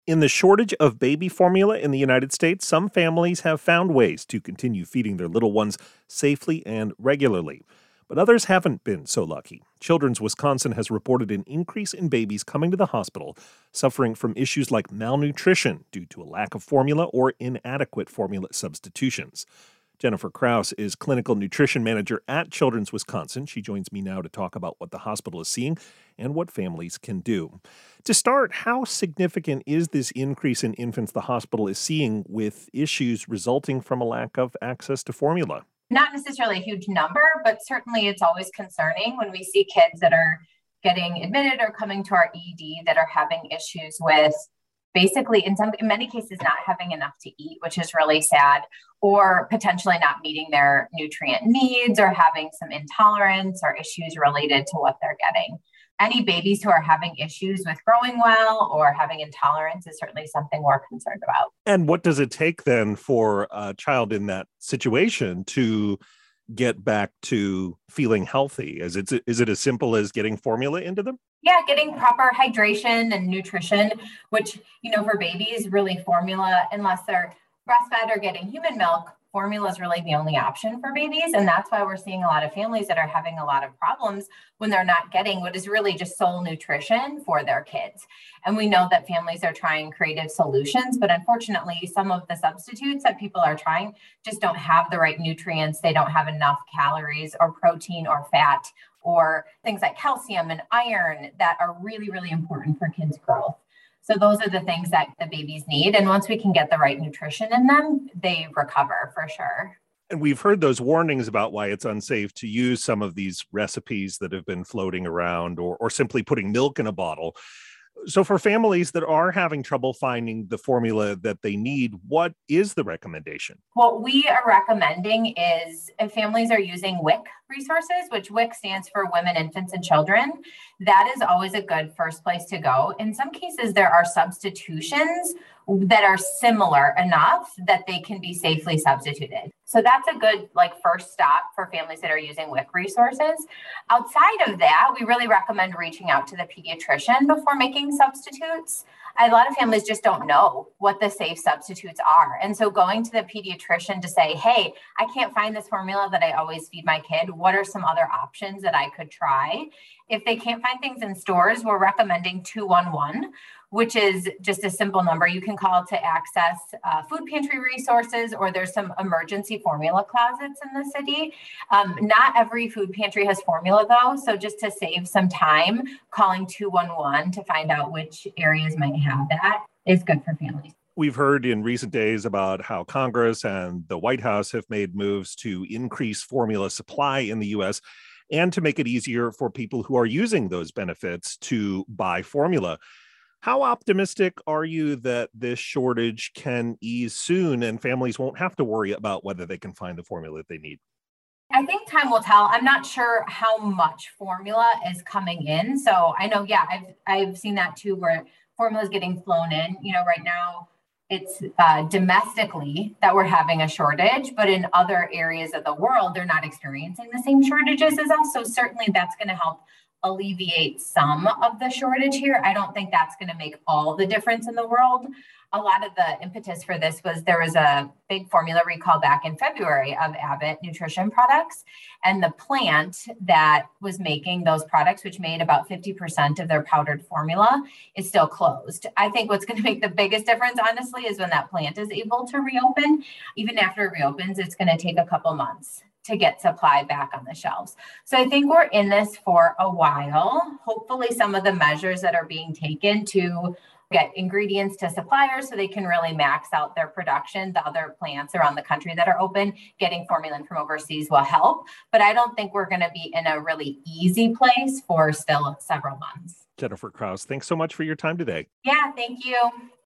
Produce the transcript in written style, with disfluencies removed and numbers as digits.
In the shortage of baby formula in the United States, some families have found ways to continue feeding their little ones safely and regularly. But others haven't been so lucky. Children's Wisconsin has reported an increase in babies coming to the hospital suffering from issues like malnutrition due to a lack of formula or inadequate formula substitutions. Jennifer Kraus is clinical nutrition manager at Children's Wisconsin. She joins me now to talk about what the hospital is seeing and what families can do. To start, how significant is this increase in infants the hospital is seeing with issues resulting from a lack of access to formula? Not necessarily a huge number, but certainly it's always concerning when we see kids that are getting admitted or coming to our ED that are having issues with basically in many cases not having enough to eat, which is really sad, or potentially not meeting their nutrient needs or having some intolerance or issues related to what they're getting. Any babies who are having issues with growing well or having intolerance is certainly something we're concerned about. And what does it take then for a child in that situation to get back to feeling healthy? Is it as simple as getting formula into them? Yeah, getting proper hydration and nutrition, which, for babies, really formula, unless they're breastfed or getting human milk, formula is really the only option for babies. And that's why we're seeing a lot of families that are having a lot of problems when they're not getting what is really just sole nutrition for their kids. And we know that families are trying creative solutions, but unfortunately, some of the substitutes that people are trying just don't have the right nutrients. They don't have enough calories or protein or fat or things like calcium and iron that are really, really important for kids' growth. So those are the things that the babies need. And once we can get the right nutrition in them, they recover for sure. And we've heard those warnings about why it's unsafe to use some of these recipes that have been floating around or simply putting milk in a bottle. So for families that are having trouble finding the formula that they need, what is the recommendation? What we are recommending is if families are using WIC resources, which WIC stands for Women, Infants, and Children, that is always a good first place to go. In some cases, there are substitutions that are similar enough that they can be safely substituted. So that's a good first stop for families that are using WIC resources. Outside of that, we really recommend reaching out to the pediatrician before making substitutes. A lot of families just don't know what the safe substitutes are. And so going to the pediatrician to say, hey, I can't find this formula that I always feed my kid. What are some other options that I could try? If they can't find things in stores, we're recommending 211, which is just a simple number you can call to access food pantry resources, or there's some emergency formula closets in the city. Not every food pantry has formula though. So just to save some time, calling 211 to find out which areas might have that is good for families. We've heard in recent days about how Congress and the White House have made moves to increase formula supply in the U.S. and to make it easier for people who are using those benefits to buy formula. How optimistic are you that this shortage can ease soon and families won't have to worry about whether they can find the formula that they need? I think time will tell. I'm not sure how much formula is coming in. So I know, I've seen that too, where formula is getting flown in. Right now it's domestically that we're having a shortage, but in other areas of the world, they're not experiencing the same shortages as us. So certainly that's going to help alleviate some of the shortage here. I don't think that's going to make all the difference in the world. A lot of the impetus for this was there was a big formula recall back in February of Abbott nutrition products. And the plant that was making those products, which made about 50% of their powdered formula, is still closed. I think what's going to make the biggest difference, honestly, is when that plant is able to reopen. Even after it reopens, it's going to take a couple months to get supply back on the shelves. So I think we're in this for a while. Hopefully some of the measures that are being taken to get ingredients to suppliers so they can really max out their production. The other plants around the country that are open, getting formula from overseas will help. But I don't think we're going to be in a really easy place for still several months. Jennifer Kraus, thanks so much for your time today. Yeah, thank you.